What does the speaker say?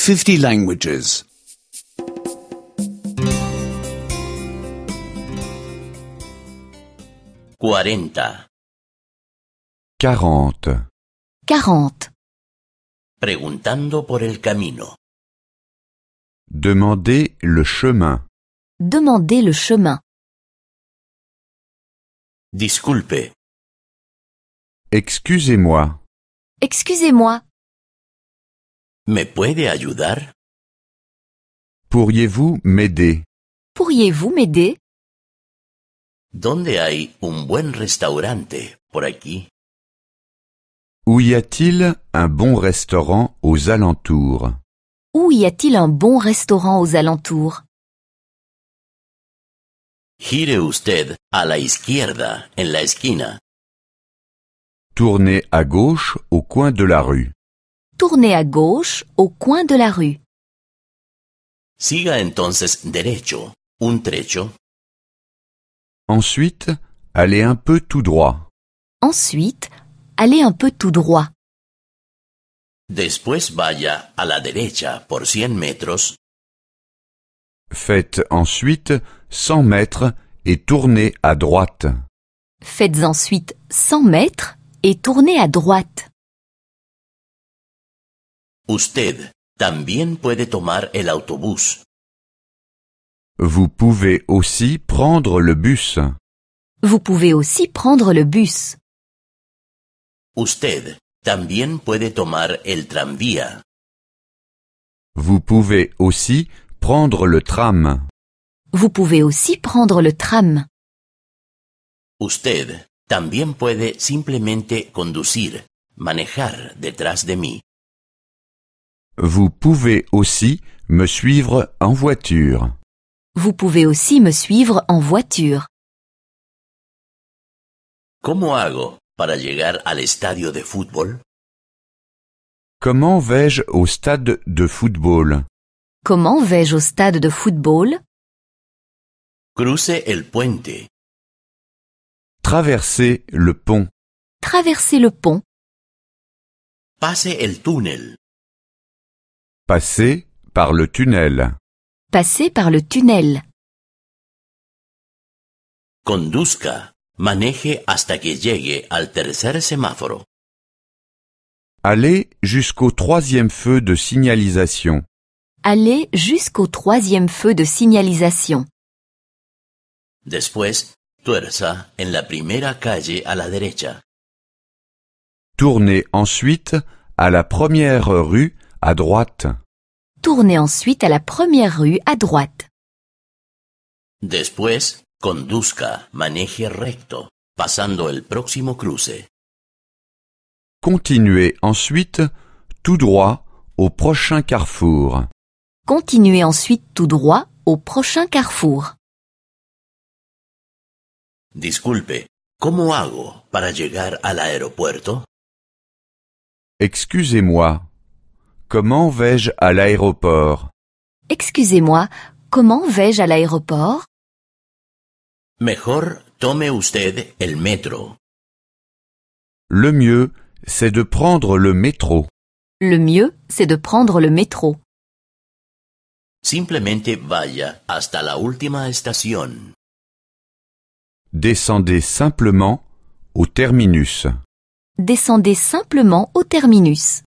50 languages. 40. 40. 40. Preguntando por el camino. Demandez le chemin. Demandez le chemin. Disculpe, Excusez-moi. Excusez-moi, ¿me puede ayudar? Pourriez-vous m'aider? pourriez-vous m'aider? ¿Dónde hay un buen restaurante por aquí? Où y a-t-il un bon restaurant aux alentours? Où y a-t-il un bon restaurant aux alentours? Gire usted a la izquierda en la esquina. Tournez à gauche au coin de la rue. Tournez à gauche au coin de la rue. Siga entonces derecho, un trecho. Ensuite, allez un peu tout droit. Ensuite, allez un peu tout droit. Después vaya a la derecha por 100 metros. Faites ensuite 100 mètres et tournez à droite. Faites ensuite 100 mètres et tournez à droite. Usted también puede tomar el autobús. Vous pouvez aussi prendre le bus. Vous pouvez aussi prendre le bus. Usted también puede tomar el tranvía. Vous pouvez aussi prendre le tram. Vous pouvez aussi prendre le tram. Usted también puede simplemente conducir, manejar detrás de mí. Vous pouvez aussi me suivre en voiture. Vous pouvez aussi me suivre en voiture. ¿Cómo hago para llegar al estadio de fútbol? Comment vais-je au stade de football? Comment vais-je au stade de football? Cruce el puente. Traversez le pont. Traversez le pont. Pase el túnel. Passez par le tunnel. Passez par le tunnel. Conduzca. Maneje hasta que llegue al tercer semáforo. Allez jusqu'au 3e feu de signalisation. Allez jusqu'au 3e feu de signalisation. Después, tuerza en la primera calle a la derecha. Tournez ensuite à la première rue à droite. Tournez ensuite à la première rue à droite. Después, conduzca, maneje recto, pasando el próximo cruce. Continuez ensuite tout droit au prochain carrefour. Continuez ensuite tout droit au prochain carrefour. Disculpe, ¿cómo hago para llegar al aeropuerto? Excusez-moi. Comment vais-je à l'aéroport? Excusez-moi, comment vais-je à l'aéroport? Mejor tome usted el metro. Le mieux, c'est de prendre le métro. Le mieux, c'est de prendre le métro. Simplemente vaya hasta la última estación. Descendez simplement au terminus. Descendez simplement au terminus.